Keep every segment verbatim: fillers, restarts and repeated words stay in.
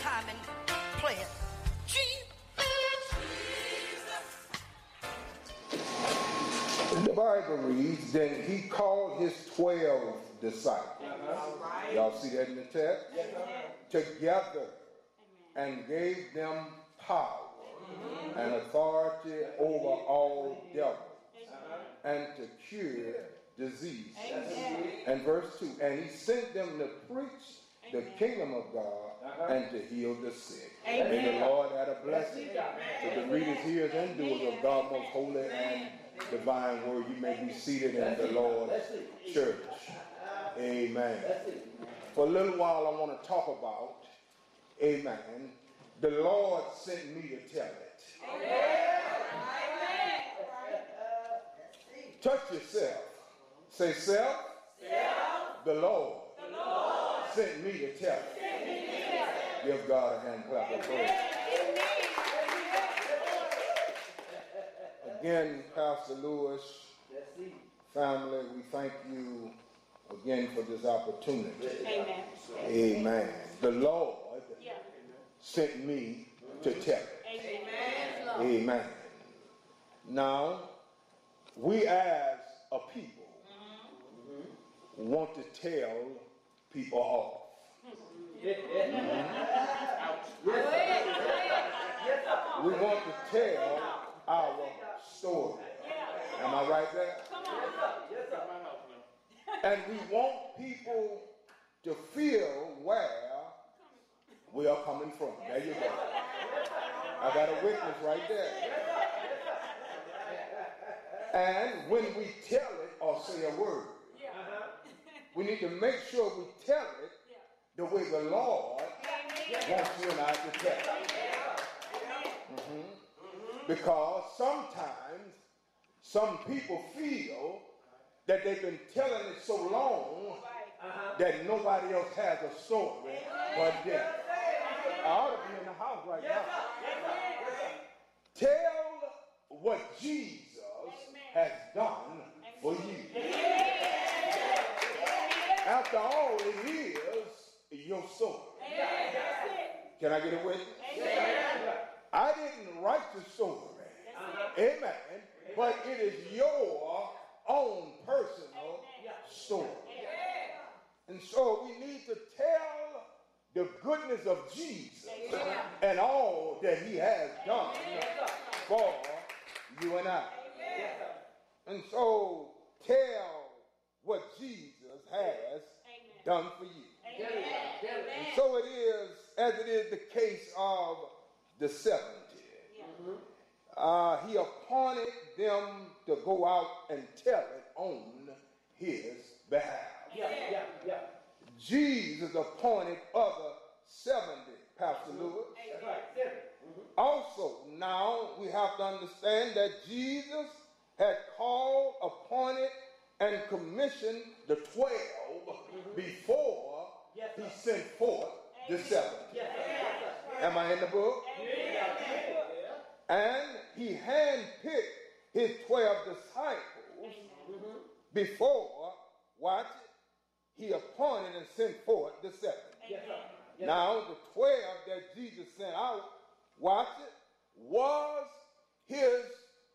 time and play it. Jesus. The Bible reads, then he called his twelve disciples. Uh-huh. Y'all see that in the text? Yes, together. Amen. And gave them power mm-hmm. and authority over all devils uh-huh. and to cure disease. Amen. And verse two, and he sent them to preach the Amen. Kingdom of God uh-huh. and to heal the sick. Amen. May the Lord add a blessing Amen. To the readers, hearers, and doers of God's most holy and divine word. You may be seated in the Lord's church. Amen. For a little while I want to talk about, amen, the Lord sent me to tell it. Amen. Touch yourself. Say, self, self. The Lord, the Lord sent me to tell it. Give God a hand clap of praise. Again, Pastor Lewis, family, we thank you again for this opportunity. Amen. Amen. The Lord yeah. sent me to tell it. Amen. Amen. Now, we as a people mm-hmm. want to tell people off. Mm-hmm. We want to tell our story. Am I right there? And we want people to feel where we are coming from. There you go. I got a witness right there. And when we tell it or say a word, we need to make sure we tell it the way the Lord wants you and I to tell it. Mm-hmm. Because sometimes some people feel that they've been telling it so long uh-huh. that nobody else has a story but them. I ought to be in the house right now. Tell what Jesus has done for you. After all, it is your story. Can I get a witness? I didn't write the story. Amen. But it is your own personal story. And so we need to tell the goodness of Jesus and all that he has done for you and I. And so tell what Jesus has done for you. And so it is, as it is the case of the seventy. Uh, he appointed them to go out and tell it on his behalf. Yeah, yeah, yeah. Jesus appointed other seventy, Pastor Lewis. Mm-hmm. Also, now we have to understand that Jesus had called, appointed, and commissioned the twelve mm-hmm. before yes, he sent forth the seventy. Yes, yes, Am I in the book? Yes. And he handpicked his twelve disciples mm-hmm. before, watch it, he appointed and sent forth the seventy. Yes, yes. Now, the twelve that Jesus sent out, watch it, was his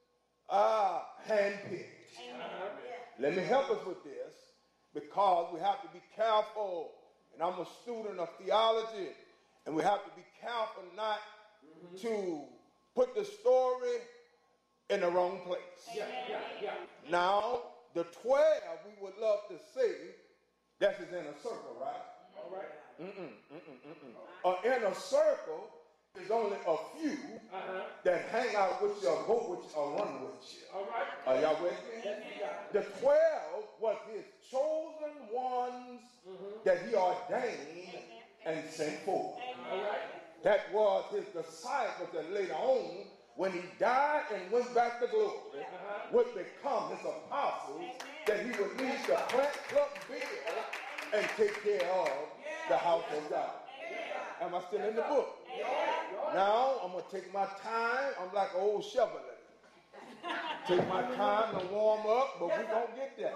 uh, handpicked. Uh-huh. Let me help us with this, because we have to be careful, and I'm a student of theology, and we have to be careful not mm-hmm. to put the story in the wrong place. Yeah, yeah, yeah. Now, the twelve, we would love to say, that is in a circle, right? All right. Mm-mm, mm-mm, mm-mm. An inner circle is only a few uh-huh. that hang out with you or go with you or run with you. All right. Are y'all with me? Yes, the twelve was his chosen ones mm-hmm. that he ordained and sent forth. All right. That was his disciples that later on, when he died and went back to glory, uh-huh. would become his apostles Amen. That he would lead the plant, pluck, build, and take care of the house of God. Amen. Am I still in the book? Amen. Now, I'm going to take my time. I'm like an old Chevrolet. Take my time to warm up, but we're going to get there.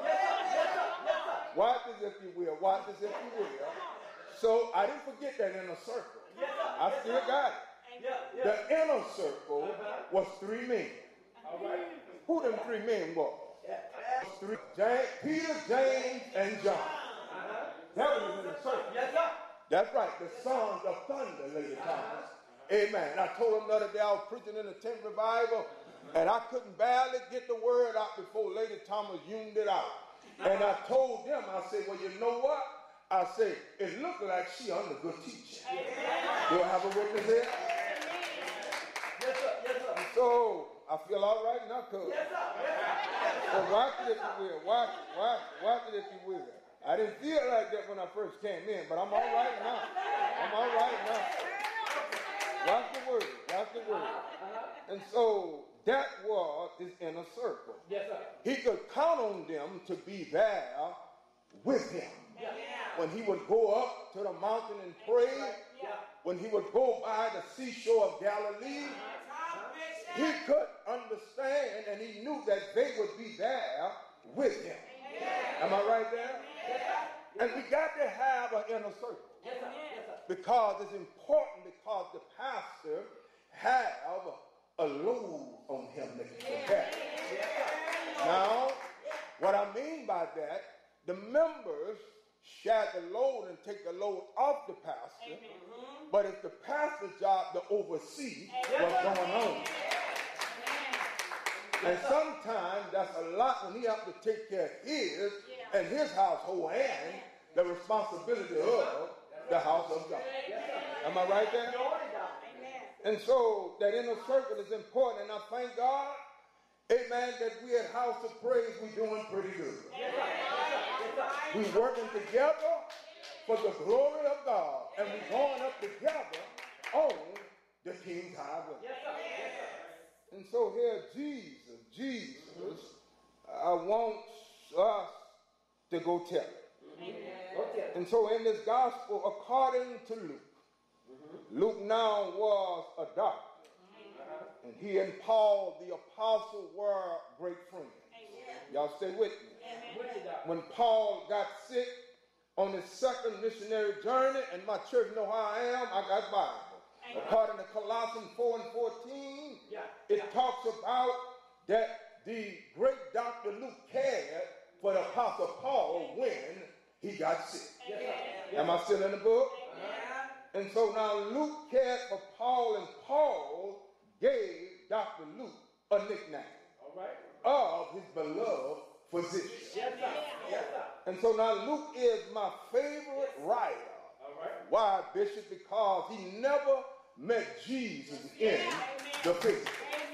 Watch this if you will. Watch this if you will. So I didn't forget that inner circle. I still got it. The inner circle was three men. Who them three men were? Three, James, Peter, James, and John. That was in the circle. That's right, the sons of thunder, Lady Thomas. Amen. I told them the other day I was preaching in the tent revival, and I couldn't barely get the word out before Lady Thomas uned it out. And I told them, I said, well, you know what? I said, it looked like she under good teaching. Do I have a witness here? Yes, sir. Yes, sir. So, I feel all right now, cuz. Yes, sir. Yes, sir. So watch it if you will. Watch it, watch it, watch it if you will. I didn't feel like that when I first came in, but I'm all right now. I'm all right now. Watch the word. Watch the word. And so that was his inner circle. Yes, sir. He could count on them to be there with him. Yeah. When he would go up to the mountain and pray, Yeah. when he would go by the seashore of Galilee, he could understand and he knew that they would be there with him. Am I right there? And we got to have an inner circle. Yes, sir. Yes, sir. Because it's important, because the pastor have a load on him that he can carry. Now, what I mean by that, the members share the load and take the load off the pastor, but it's the pastor's job to oversee what's going on. And sometimes that's a lot when he has to take care of his and his household and the responsibility of the house of God. Am I right there? And so that inner circle is important, and I thank God, amen, that we at House of Praise, we're doing pretty good. We're working together for the glory of God, and we're going up together on the King's Highway. And so here, Jesus, Jesus, I want us to go tell it. And so in this gospel, according to Luke, Luke now was a doctor. And he and Paul, the apostle, were great friends. Y'all stay with me. When Paul got sick on his second missionary journey, and my church know how I am, I got Bible. According to Colossians four and fourteen, it talks about that the great Doctor Luke cared for the apostle Paul when he got sick. Am I still in the book? And so now Luke cared for Paul, and Paul gave Doctor Luke a nickname of his beloved physician. Yes, sir. Yes, sir. And so now Luke is my favorite writer. Why, Bishop? Because he never met Jesus in the physical.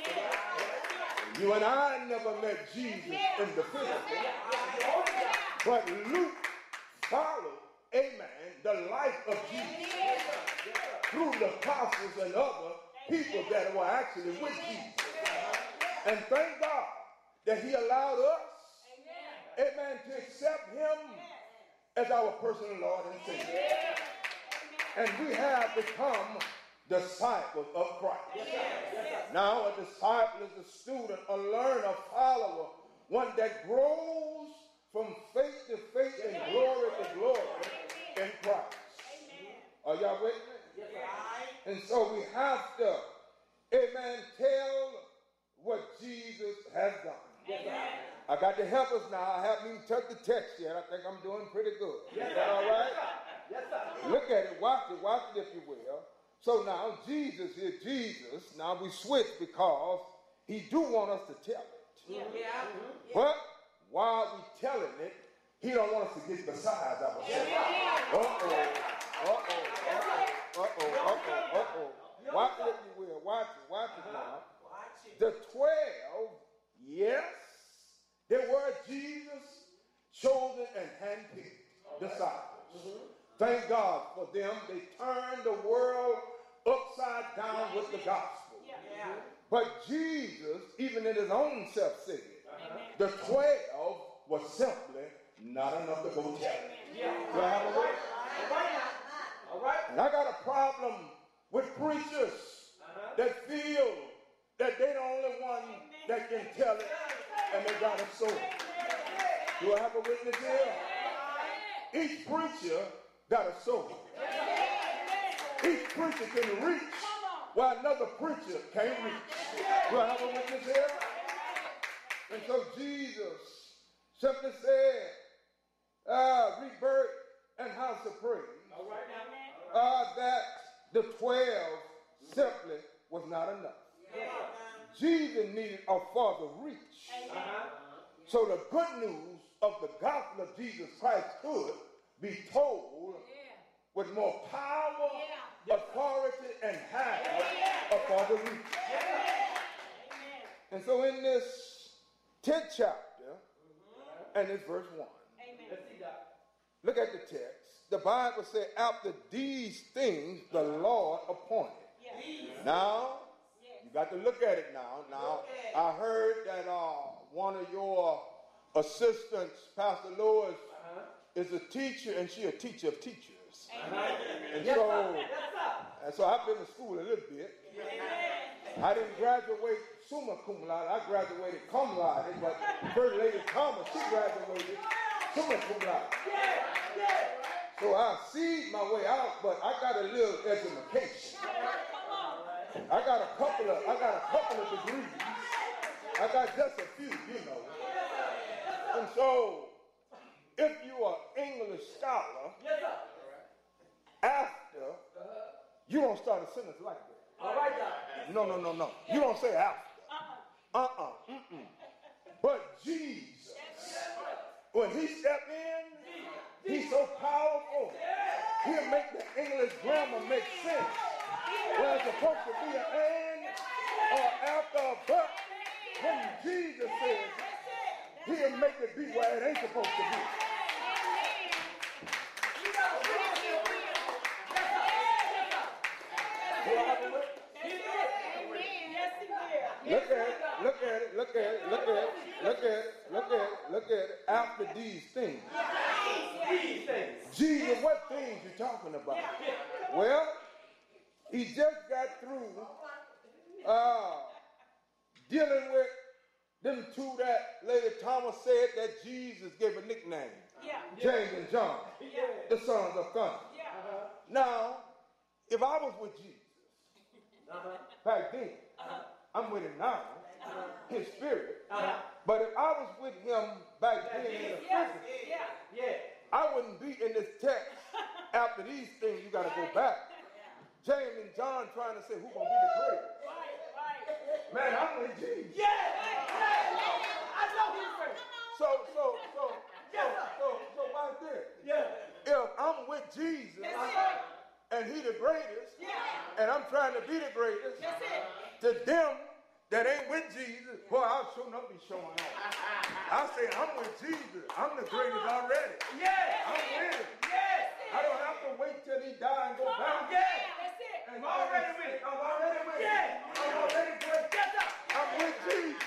You and I never met Jesus in the physical. But Luke followed, amen, the life of Jesus through the apostles and other people that were actually with Jesus. And thank God that he allowed us, amen, to accept him as our personal Lord and Savior. And we have become disciples of Christ. Now a disciple is a student, a learner, a follower, one that grows from faith to faith and glory to glory in Christ. Are y'all with me? And so we have to, amen, tell what Jesus has done. I got to help us now. I haven't even touched the text yet. I think I'm doing pretty good. Is that all right? Look at it. Watch it. Watch it if you will. So now Jesus is Jesus. Now we switch because he do want us to tell it. But while we telling it, he don't want us to get besides ourselves. Uh-oh. Uh-oh. Uh-oh. Uh-oh. Uh-oh. Uh-oh. Watch it if you will. Watch it. Watch it now. The twelve, yes, they were Jesus' chosen and handpicked disciples. Thank God for them. They turned the world upside down with the gospel. But Jesus, even in his own self said, the twelve was simply not enough to go tell. Do I have a word? All right. And I got a problem with preachers that feel that they're the only one that can tell it and they got a soul. Do I have a witness here? Each preacher got a soul. Each preacher can reach where another preacher can't reach. Do I have a witness here? And so Jesus simply said, uh, rebirth and house of praise. All right now. Uh, that the twelve simply was not enough. Yeah. Jesus needed a further reach. Uh-huh. So the good news of the gospel of Jesus Christ could be told with more power, authority, and have a further reach. And so in this tenth chapter, and it's verse one. Let's see that. Look at the text. The Bible says, after these things the Lord appointed. Now, you got to look at it now. Now, I heard that uh, one of your assistants, Pastor Lewis, uh-huh. is a teacher, and she a teacher of teachers. Uh-huh. And yes, so, sir. Yes, sir. and so I've been to school a little bit. Yeah. I didn't graduate summa cum laude. I graduated cum laude, but First Lady Thomas, she graduated summa cum laude. Yeah, yeah. So I see my way out, but I got a little education. I got a couple of, I got a couple of degrees. I got just a few, you know. And so, if you are English scholar, yes, sir. after, you don't start a sentence like that. All right, sir. No, no, no, no. You don't say after. Uh-uh. Mm-mm. But Jesus, when he stepped in, he's so powerful. He'll make the English grammar make sense. Where it's supposed to be an and or after a but. When Jesus says, he'll make it be where it ain't supposed to be. Look at it, look at it, look at it, look at it, look at it, look at it, look at it. After these things. These things. Jesus, what things you talking about? Well, he just got through uh, dealing with them two that Lady Thomas said that Jesus gave a nickname. Yeah. James and John, Yeah. the sons of thunder. Yeah. Uh-huh. Now, if I was with Jesus Uh-huh. back then, Uh-huh. I'm with him now, Uh-huh. his spirit. Uh-huh. But if I was with him back then in the Yes. physical, Yeah. Yeah. I wouldn't be in this text. After these things, you got to go back. James and John trying to say who's going to be the greatest. Right. Right. Man, I'm with Jesus. Yeah. Yeah. I know he's great. So, so, so, so, so, so, watch this. Yeah. If I'm with Jesus That's it. and he the greatest, Yeah. and I'm trying to be the greatest, That's it. to them that ain't with Jesus, boy, I'll sure not be showing off. I say, I'm with Jesus. I'm the greatest already. Yeah. I'm with him. Yes. I don't have to wait till he die and go back. Yeah. That's it. And I'm already with it. I'm already with him. Yeah. I'm already great. Yes, sir. I'm with Jesus.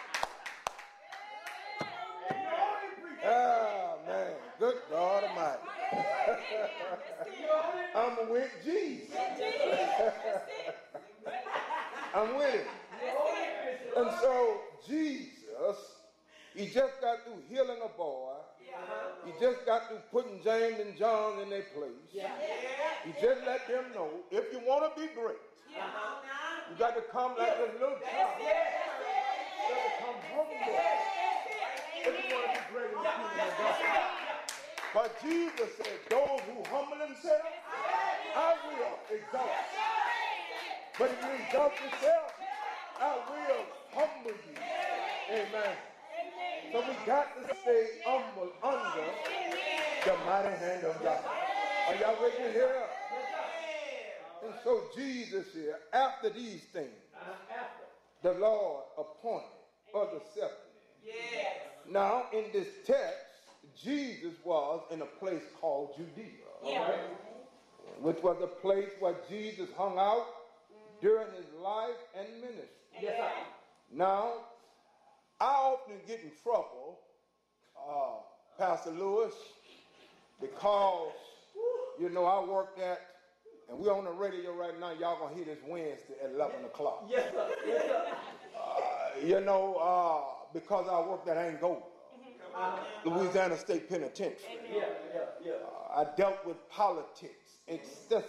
Yeah. Ah, man. Good God Almighty. That's it. I'm with Jesus. That's it. I'm with him. And so Jesus, he just got through healing a boy. He just got through putting James and John in their place. He just let them know, if you want to be great, you got to come like a little child. You got to come humble. If you want to be great in the kingdom of God. But Jesus said, those who humble themselves, I will exalt. But if you exalt yourself, I will humble you. Amen. So we got to stay humble under the mighty hand of God. Are y'all with me here? And so Jesus here, after these things, the Lord appointed other seven. Now in this text, Jesus was in a place called Judea, Yeah. right? Which was a place where Jesus hung out during his life and ministry. Yes, sir. Now, I often get in trouble, uh, Pastor Lewis, because, you know, I work at, and we're on the radio right now, y'all gonna hear this Wednesday at eleven o'clock. Yes, sir. Yes, sir. Uh, you know, uh, because I worked at Angola, Louisiana State Penitentiary. Yeah, yeah, yeah. Uh, I dealt with politics extensively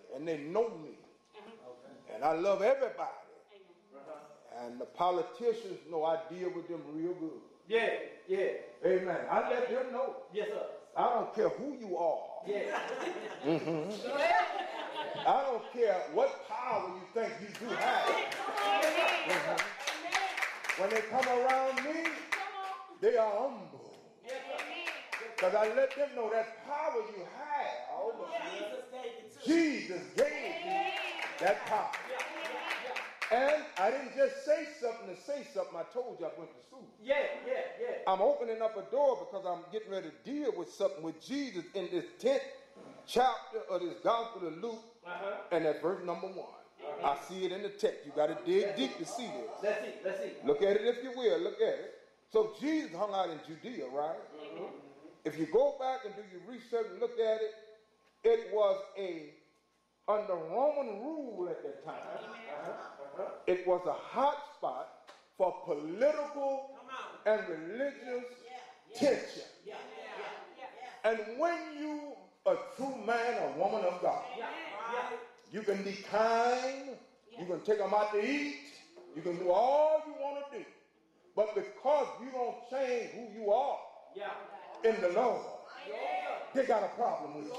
and they know me. And I love everybody. And the politicians know I deal with them real good. Yeah, yeah. Amen. I let them know. Yes, sir. I don't care who you are. Yeah. Mm-hmm. I don't care what power you think you do have. Mm-hmm. When they come around me, they are humble. Because I let them know that power you have, Jesus gave you that power. And I didn't just say something to say something. I told you I went to school. Yeah, yeah, yeah. I'm opening up a door because I'm getting ready to deal with something with Jesus in this tenth chapter of this Gospel of Luke, uh-huh. and at verse number one. Uh-huh. I see it in the text. You got to dig deep to see this. Let's see, let's see. Look at it if you will. Look at it. So Jesus hung out in Judea, right? Mm-hmm. If you go back and do your research and look at it, it was a under Roman rule at that time. Uh-huh. Uh-huh. It was a hot spot for political and religious yeah. tension. Yeah. Yeah. And when you a true man or woman of God, yeah. you can be kind, you can take them out to eat, you can do all you want to do. But because you don't change who you are yeah. in the Lord, yeah. they got a problem with you.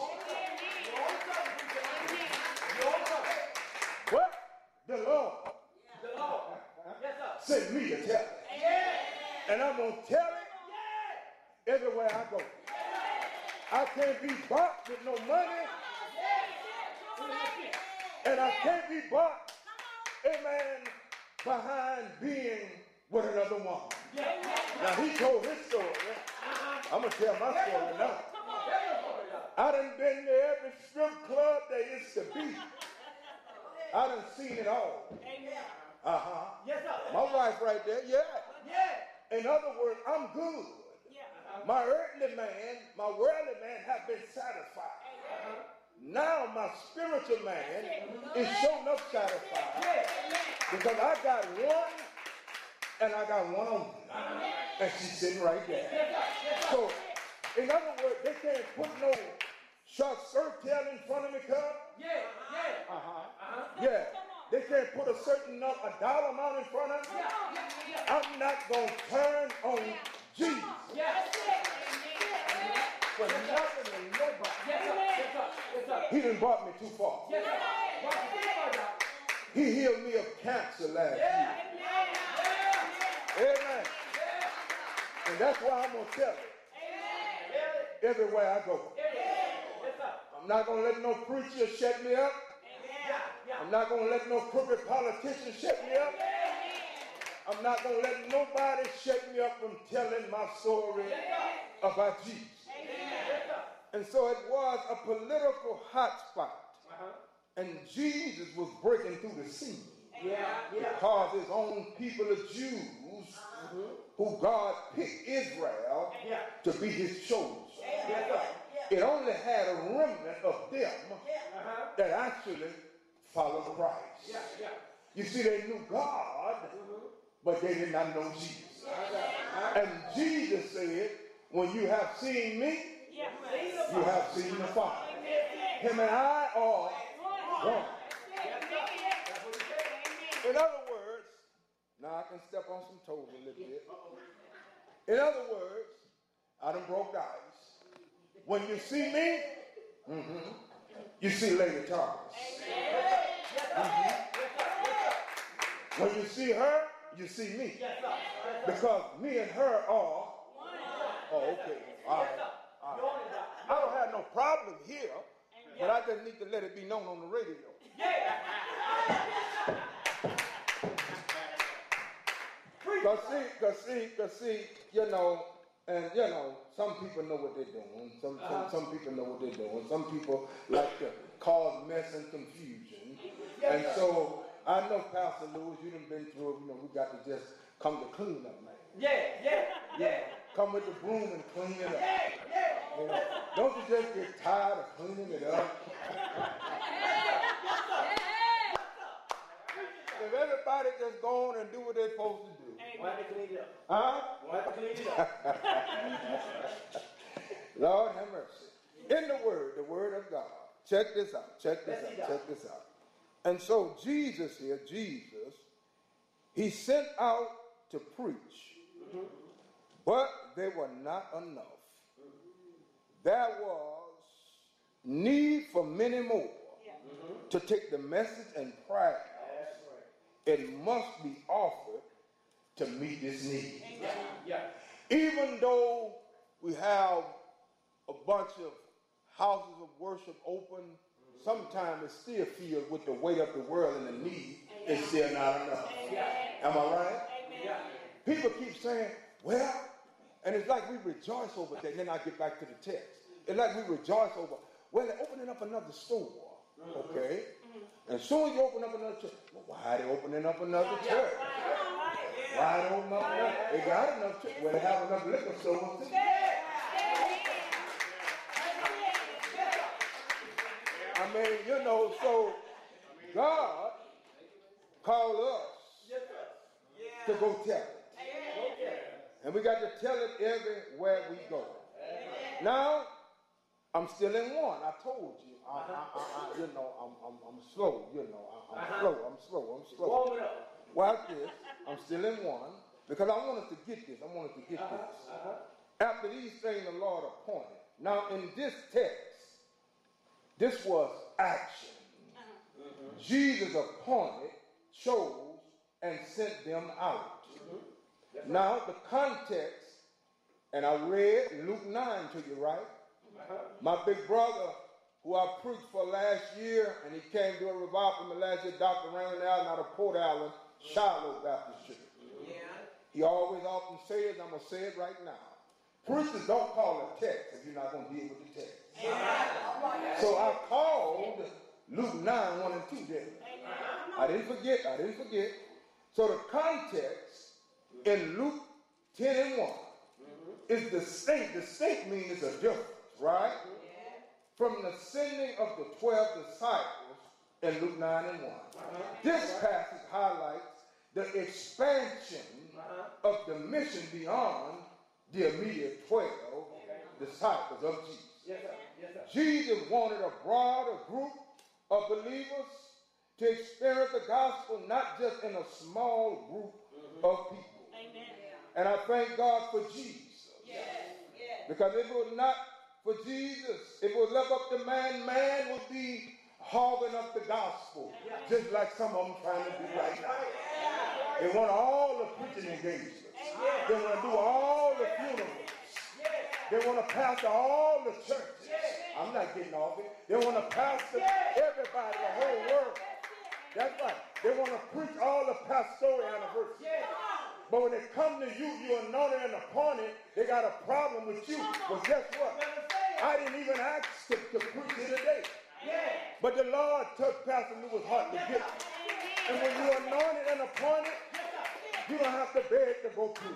What? The Lord. The Lord. Yes, sir. Send me to tell it. Yeah. And I'm going to tell it yeah. everywhere I go. Yeah. I can't be bought with no money. Yeah. And I can't be bought, amen, behind being with another woman. Yeah. Now, he told his story. Uh-huh. I'm going to tell my story now. I done been to every strip club there is to be. I done seen it all. Amen. Uh-huh. Yes, sir. My wife right there, yeah. Yeah. In other words, I'm good. Yeah. Uh-huh. My earthly man, my worldly man have been satisfied. Uh-huh. Now my spiritual man is showing up satisfied. Yeah. Because I got one and I got one on me. Uh-huh. And she's sitting right there. Yes, sir. Yes, sir. So, in other words, they can't put no short skirt tail in front of me, cuz. Yeah, yeah. Uh-huh. Uh-huh. Yeah. They can't put a certain number, a dollar amount in front of me. Yeah, yeah, yeah. I'm not going to turn on Jesus. Yes. For nothing and nobody. Yes, sir. Yes, sir. Yes, sir. He done brought me too far. Yes, sir. He healed me of cancer last yeah. year. Yeah. Amen. Yeah. And that's why I'm going to tell it. Amen. Everywhere I go. Yes, sir. I'm not going to let no preacher shut me up. I'm not going to let no crooked politician shut me up. I'm not going to let nobody shut me up from telling my story about Jesus. And so it was a political hotspot. And Jesus was breaking through the scene. Because his own people, the Jews, who God picked Israel to be his chosen. It only had a remnant of them that actually follow Christ. Yeah, yeah. You see, they knew God, mm-hmm. but they did not know Jesus. Uh-huh. And Jesus said, when you have seen me, yeah. you have seen the Father. Him and I are one. In other words, now I can step on some toes a little bit. In other words, I done broke the ice. When you see me, mm-hmm, you see Lady Thomas. Mm-hmm. When you see her, you see me. Because me and her are. Oh, okay. All right. All right. I don't have no problem here, but I just need to let it be known on the radio. Because see, because see, because see, you know, and you know, some people know what they're doing. Some, some, some people know what they're doing. Some people like to cause mess and confusion. And so I know, Pastor Lewis, you done been through, you know, we got to just come to clean up, man. Yeah, yeah, yeah. Come with the broom and clean it up. Yeah, yeah. You know, don't you just get tired of cleaning it up? If everybody just go on and do what they're supposed to do. Why have to clean it up? Huh? Why have to clean it up? Lord have mercy. In the Word, the Word of God, check this out, check this out, check this out. And so Jesus here, Jesus, he sent out to preach, mm-hmm. but they were not enough. Mm-hmm. There was need for many more yeah. mm-hmm. to take the message and prayers. Right. It must be offered to meet this need. Yeah. Yeah. Even though we have a bunch of houses of worship open, sometimes it still feels with the weight of the world and the need, it's still not enough. Amen. Am I right? Amen. People keep saying, well, and it's like we rejoice over that. And then I get back to the text. It's like we rejoice over, well, they're opening up another store, okay? Mm-hmm. And as soon as you open up another church, well, why are they opening up another yeah. church? Yeah. Why they open up another? They got enough church. Well, they have enough liquor stores. I mean, you know, so God called us to go tell it. And we got to tell it everywhere we go. Now, I'm still in one. I told you. I, I, I, I, you know, I'm, I'm, I'm slow. You know, I, I'm slow. I'm slow. I'm slow. Watch this. I'm still in one because I want us to get this. I want us to get this. After these things the Lord appointed. Now, in this text, this was action. Uh-huh. Jesus appointed, chose, and sent them out. Mm-hmm. Yes, now, the context, and I read Luke nine to you, right? Uh-huh. My big brother, who I preached for last year, and he came to a revival from the last year, Doctor Randall Allen out of Port Allen, Shiloh Baptist Church. Yeah. He always often says, I'm going to say it right now. Preachers don't call a text if you're not going to deal with the text. Yeah. So I called Luke nine, one and two there. I didn't forget, I didn't forget. So the context in Luke ten and one mm-hmm. is distinct. Distinct means it's a difference, right? Yeah. From the sending of the twelve disciples in Luke nine and one. Uh-huh. This passage highlights the expansion uh-huh. of the mission beyond the immediate twelve okay. disciples of Jesus. Yes, sir. Yes, sir. Jesus wanted a broader group of believers to experience the gospel, not just in a small group mm-hmm. of people. Amen. And I thank God for Jesus. Yes. Yes. Because if it was not for Jesus, if it was left up to man, man would be hogging up the gospel, yes. just like some of them trying to do right now. Yes. They want all the preaching engagements. Yes. They want to do all the funerals. They want to pastor all the churches. I'm not getting off it. They want to pastor everybody, the whole world. That's right. They want to preach all the pastoral anniversaries. But when they come to you, you're anointed and appointed, they got a problem with you. Well, guess what? I didn't even ask to, to preach it today. But the Lord took Pastor Lewis' heart to get it. And when you're anointed and appointed, you don't have to beg to go preach.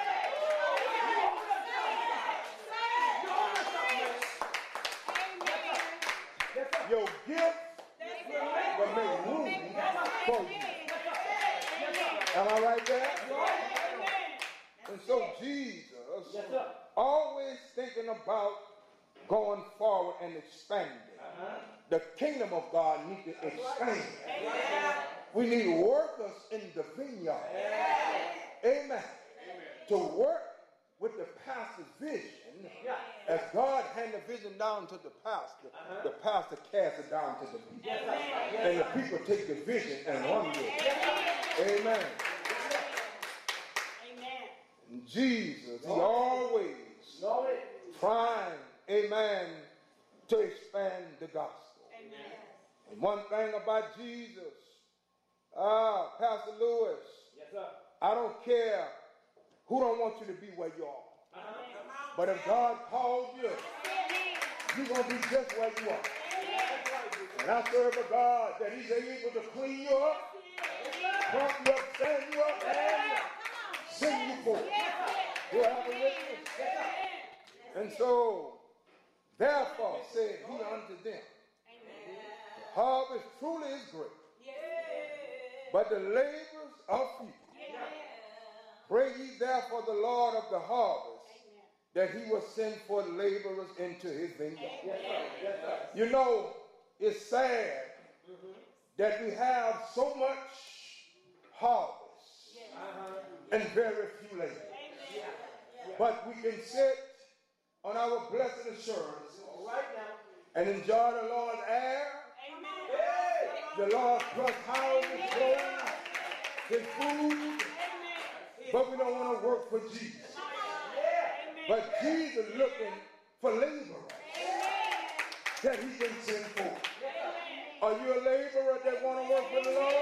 Your gift will make room for you. Am I right there? And so Jesus, always thinking about going forward and expanding. The kingdom of God needs to expand. We need workers in the vineyard. Amen. To work with the pastor's vision. As God handed the vision down to the pastor, uh-huh. the pastor cast it down to the people. Amen. And the people take the vision and run with it. Amen. Amen. And Jesus, he always trying, amen, to expand the gospel. Amen. And one thing about Jesus, ah, Pastor Lewis, yes, sir. I don't care who don't want you to be where you are. Uh-huh. But if God called you, you're going to be just where you are. And I serve a God that he's able to clean you up, pump you up, stand you up, and send you forth. Do I have a witness? And so, therefore, said he unto them, the harvest truly is great, but the labors are few. Pray ye therefore the Lord of the harvest, that he will send forth laborers into his vineyard. Yes, sir. Yes, sir. You know, it's sad that we have so much harvest and very few laborers. But we can sit on our blessed assurance and enjoy the Lord's air, the Lord's plus houses, clothes, his food, but we don't want to work for Jesus. But Jesus looking for laborers that he can send forth. Are you a laborer that want to work for the Lord?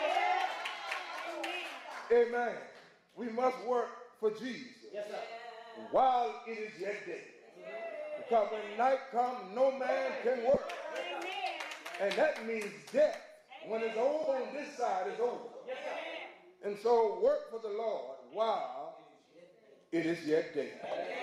Amen. We must work for Jesus while it is yet day. Because when night comes, no man can work. And that means death. When it's over on this side, it's over. And so work for the Lord while it is yet day.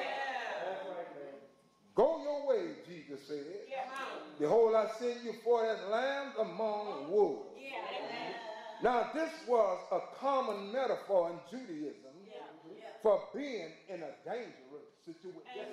Go your way, Jesus said. Behold, I send you forth as lambs among wolves. Now, this was a common metaphor in Judaism for being in a dangerous situation.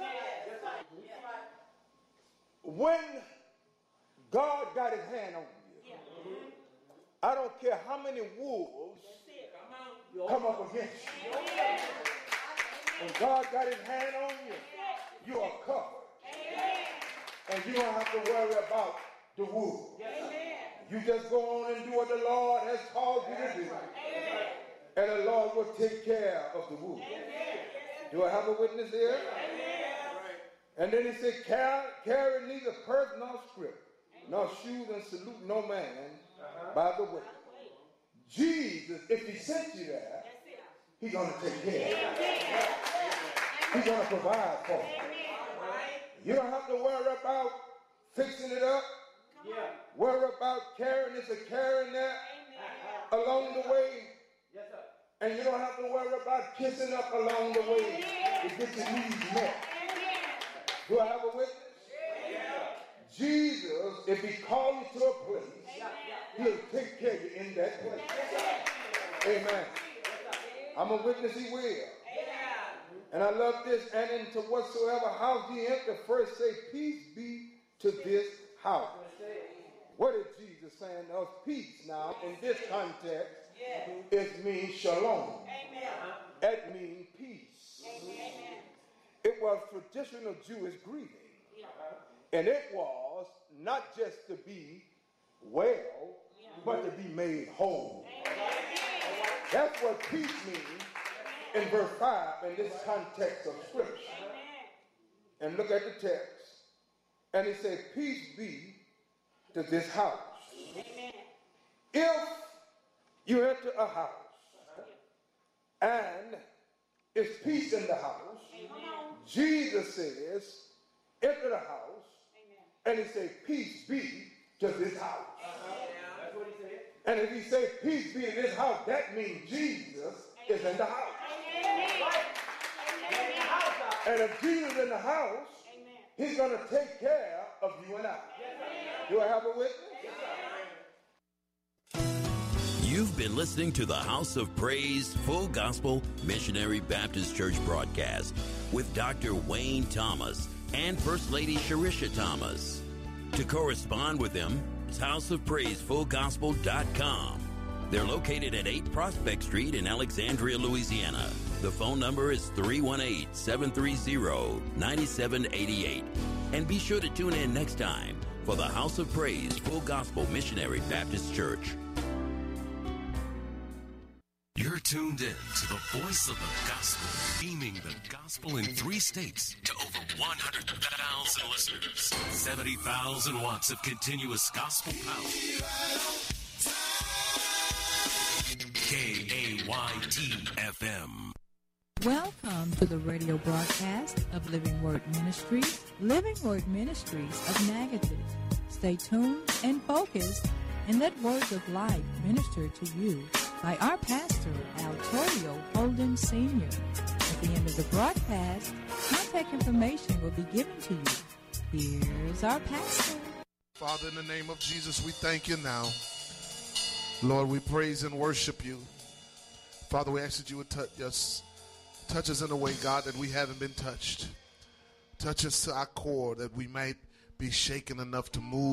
When God got his hand on you, I don't care how many wolves come up against you. When God got his hand on you, you are covered. And you don't have to worry about the wolves. You just go on and do what the Lord has called you to do. And the Lord will take care of the wolves. Do I have a witness here? And then he said, carry, carry neither purse nor scrip, nor shoes, and salute no man by the way. Jesus, if he sent you there, he's going to take care of you. He's going to provide for you. You don't have to worry about fixing it up. Worry about carrying this or carrying that along the way. And you don't have to worry about kissing up along the way to get your needs met. Do I have a witness? Jesus, if he calls you to a place, he'll take care of you in that place. Amen. I'm a witness, he will. And I love this. And into whatsoever house ye enter, first say, peace be to this house. What is Jesus saying to us? Peace now, in this context, it means shalom. It means peace. It was traditional Jewish greeting. And it was not just to be well, but to be made whole. That's what peace means in verse five in this context of Scripture. And look at the text. And it says, peace be to this house. If you enter a house and it's peace in the house, Jesus says, enter the house, and he says, peace be to this house. That's what he said. And if he says, peace be to this house, that means Jesus is in the house. And if Jesus is in the house, he's going to take care of you and I. Do I have a witness? You've been listening to the House of Praise Full Gospel Missionary Baptist Church broadcast with Doctor Wayne Thomas and First Lady Sharisha Thomas. To correspond with them, it's house of praise full gospel dot com. They're located at eight Prospect Street in Alexandria, Louisiana. The phone number is three one eight, seven three zero, nine seven eight eight. And be sure to tune in next time for the House of Praise Full Gospel Missionary Baptist Church. You're tuned in to the voice of the gospel, beaming the gospel in three states to over one hundred thousand listeners. seventy thousand watts of continuous gospel power. K A Y T F M. Welcome to the radio broadcast of Living Word Ministries, Living Word Ministries of Natchitoches. Stay tuned and focused, and let words of life minister to you by our pastor, Altorio Holden Senior At the end of the broadcast, contact information will be given to you. Here's our pastor. Father, in the name of Jesus, we thank you now. Lord, we praise and worship you. Father, we ask that you would touch us. Touch us in a way, God, that we haven't been touched. Touch us to our core that we might be shaken enough to move.